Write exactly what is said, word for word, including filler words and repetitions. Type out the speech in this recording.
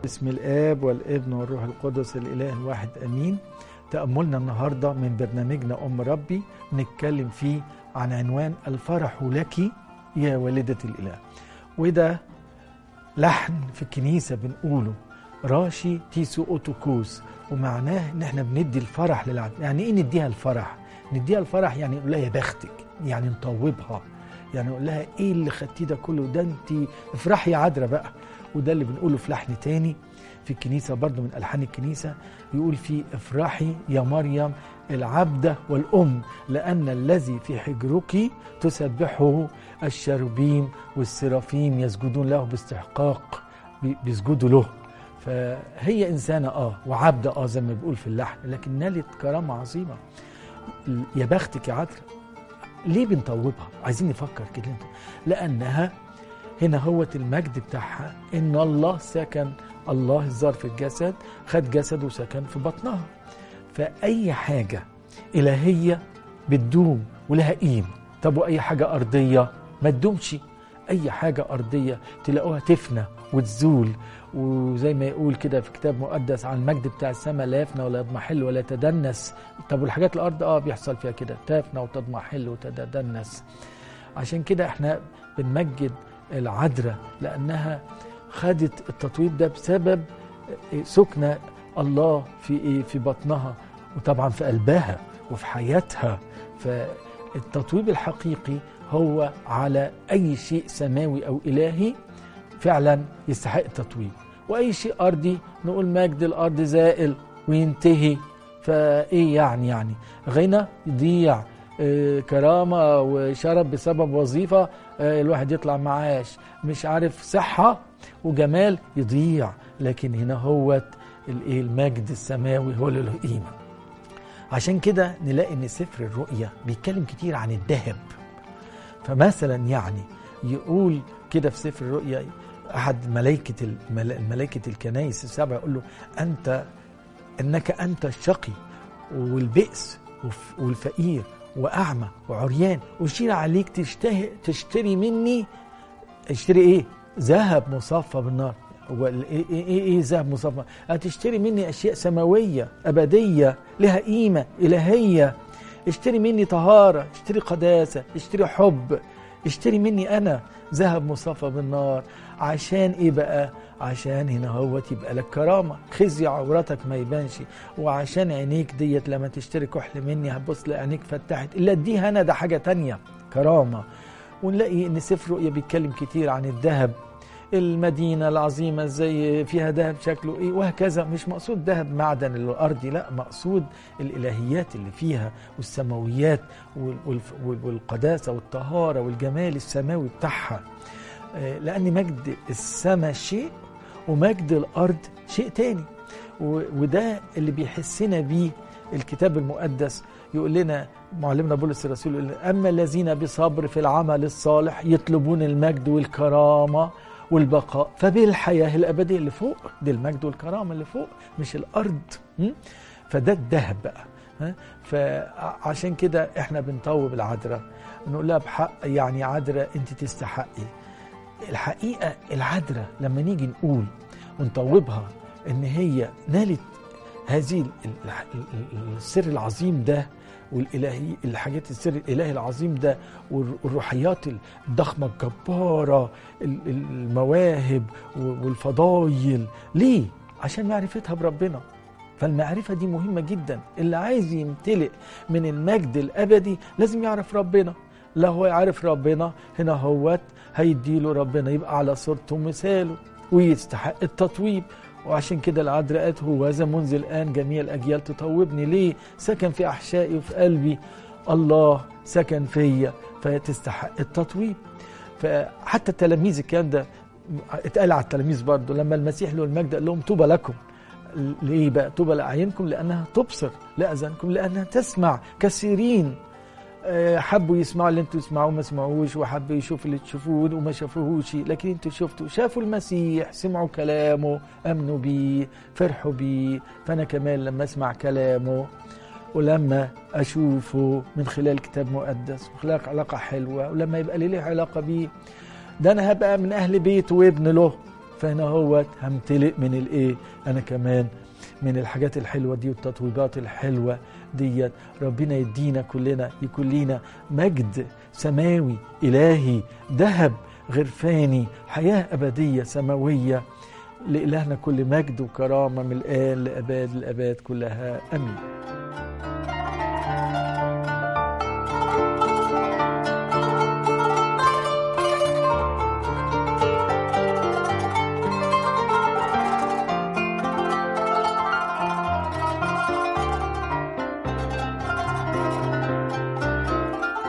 باسم الآب والابن والروح القدس الإله الواحد أمين. تأملنا النهاردة من برنامجنا أم ربي نتكلم فيه عن عنوان الفرح لك يا والدة الإله، وده لحن في الكنيسة بنقوله راشي تيسو أوتوكوس، ومعناه ان احنا بندي الفرح للعبد. يعني ايه نديها الفرح؟ نديها الفرح يعني نقول لها يا بختك، يعني نطوبها، يعني نقول لها ايه اللي خدتيه ده كله، ده انت افرحي يا عذرا بقى. وده اللي بنقوله في لحن تاني في الكنيسة برضو من ألحان الكنيسة، يقول فيه افرحي يا مريم العبدة والأم، لأن الذي في حجرك تسبحه الشروبيم والسرافيم يسجدون له باستحقاق، بيسجدوا له. فهي إنسانة آه وعبدة آه زي ما بيقول في اللحن، لكن نالت كرامة عظيمة. يا بختك يا عذرا. ليه بنطوبها؟ عايزين نفكر كده، لأنها هنا هو المجد بتاعها إن الله سكن، الله الظاهر في الجسد خد جسد وسكن في بطنها. فأي حاجة إلهية بتدوم ولها قيمة. طب وأي حاجة أرضية ما تدومش. أي حاجة أرضية تلاقوها تفنى وتزول، وزي ما يقول كده في كتاب مقدس عن المجد بتاع السماء لا يفنى ولا يضمحل ولا يتدنس. طب والحاجات الأرض آه بيحصل فيها كده، تفنى وتضمحل وتتدنس. عشان كده احنا بنمجد العذراء لأنها خدت التطويب ده بسبب سكن الله في في بطنها، وطبعا في قلبها وفي حياتها. فالتطويب الحقيقي هو على أي شيء سماوي أو إلهي فعلا يستحق التطويب، وأي شيء أرضي نقول مجد الأرض زائل وينتهي. فإيه يعني يعني غنى يضيع، آه كرامة وشرف بسبب وظيفة، آه الواحد يطلع معاش، مش عارف صحة وجمال يضيع. لكن هنا هو المجد السماوي هو اللي له قيمة. عشان كده نلاقي ان سفر الرؤيا بيتكلم كتير عن الذهب. فمثلا يعني يقول كده في سفر الرؤيا أحد ملائكة الملائكة الكنائس السبع يقول له أنت إنك أنت الشقي والبئس والفقير وأعمى وعريان، وشير عليك تشتهي تشتري مني. اشتري إيه؟ ذهب مصفى بالنار. هو إيه إيه إيه ذهب مصفى؟ هتشتري مني أشياء سماوية أبدية لها قيمة إلهية. اشتري مني طهارة، اشتري قداسة، اشتري حب، اشتري مني أنا ذهب مصفى بالنار. عشان إيه بقى؟ عشان هنا هو تبقى لك كرامة، خزي عورتك ما يبانش، وعشان عينيك ديت لما تشتري كحل مني هتبص لعينيك فتحت، إلا دي هنا ده حاجة تانية كرامة. ونلاقي إن سفر رؤيا بيتكلم كتير عن الذهب، المدينة العظيمة زي فيها ذهب شكله ايه وهكذا. مش مقصود ذهب معدن الأرضي، لا، مقصود الإلهيات اللي فيها والسماويات والقداسة والطهارة والجمال السماوي بتاعها. لأن مجد السماء شيء ومجد الأرض شيء تاني، وده اللي بيحسنا بيه الكتاب المقدس. يقول لنا معلمنا بولس الرسول يقول لنا أما الذين بصبر في العمل الصالح يطلبون المجد والكرامة والبقاء فبالحياة الأبدية اللي فوق. دي المجد والكرامة اللي فوق مش الأرض. فده الذهب بقى. فعشان كده احنا بنطوب العذراء نقول لها بحق يعني عذراء انت تستحقي. الحقيقة العذراء لما نيجي نقول ونطوبها ان هي نالت هذه السر العظيم ده والإلهي، الحاجات السر الإلهي العظيم ده والروحيات الضخمة الجبارة، المواهب والفضايل. ليه؟ عشان معرفتها بربنا. فالمعرفة دي مهمة جدا. اللي عايز يمتلئ من المجد الأبدي لازم يعرف ربنا. لا هو يعرف ربنا هنا هو هيديله ربنا يبقى على صورته ومثاله ويستحق التطويب. وعشان كده العذراء قالت هو ذا منذ الآن جميع الأجيال تطوبني. ليه؟ سكن في أحشائي وفي قلبي، الله سكن فيا فتستحق التطويب. فحتى التلاميذ الكلام ده اتقال على التلاميذ برضه لما المسيح له المجد قال لهم طوبى لكم. ليه بقى؟ طوبى لأعينكم لأنها تبصر، لأذانكم لأنها تسمع. كثيرين حبوا يسمعوا اللي انتوا تسمعوه ما سمعوش، وحبوا يشوفوا اللي تشوفوه وما شافوهوش، لكن انتوا شفتوا شافوا المسيح، سمعوا كلامه، امنوا بيه، فرحوا بيه. فانا كمان لما اسمع كلامه ولما اشوفه من خلال كتاب مقدس وخلال علاقه حلوه، ولما يبقى لي علاقه بيه، ده انا هبقى من اهل بيته وابن له. فانا هو همتلئ من الايه انا كمان من الحاجات الحلوه دي والتطويبات الحلوه ديت. ربنا يدينا كلنا يكون لينا مجد سماوي الهي ذهب غير فاني، حياه ابديه سماويه. لإلهنا كل مجد وكرامه من الآن لأباد الأباد كلها، امين.